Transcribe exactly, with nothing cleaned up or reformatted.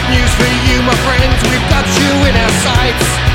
news for you, my friends, we've got you in our sights.